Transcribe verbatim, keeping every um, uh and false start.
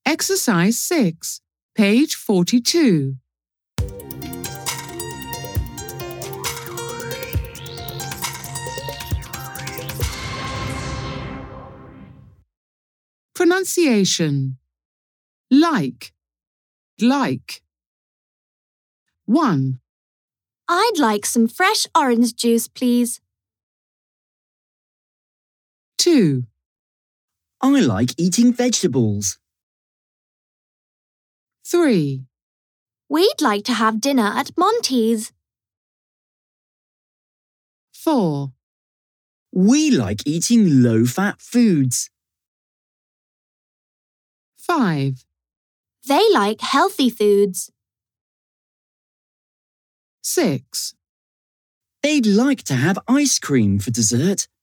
Exercise six, page forty-two. Pronunciation. Like, like. one. I'd like some fresh orange juice, please. two. I like eating vegetables. three. We'd like to have dinner at Monty's. four. We like eating low-fat foods. five. They like healthy foods. six. They'd like to have ice cream for dessert.